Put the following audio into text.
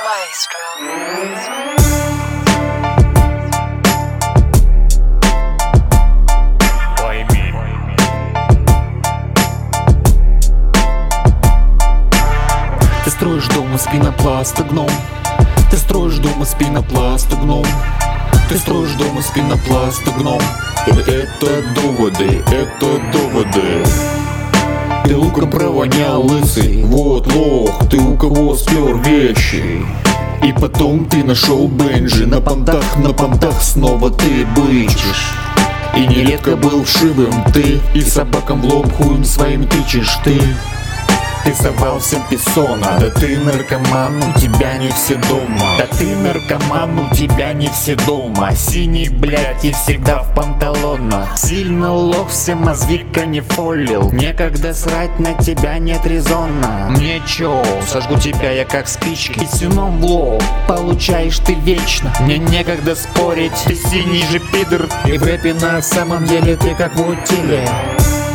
Ты строишь дом из пенопласта, гном. Ты строишь дом из пенопласта, гном. Ты строишь дом из пенопласта, гном. Это доводы, это доводы. Ты луком провонял, лысый, вот лох. Ты у кого спер вещи. И потом ты нашел Бенджи. На понтах снова ты бычишь. И нередко был вшивым ты. И собакам в лоб хуем своим тычешь ты. Ты совал всем писона. Да ты наркоман, у тебя не все дома. Да ты наркоман, у тебя не все дома. Синий, блядь, и всегда в панталонах. Сильно лох, все мозги канифолил. Некогда срать, на тебя нет резона. Мне чё, сожгу тебя я как спички. Писюном в лоб, получаешь ты вечно. Мне некогда спорить, ты синий же пидор. И в рэпе на самом деле ты как в утиле.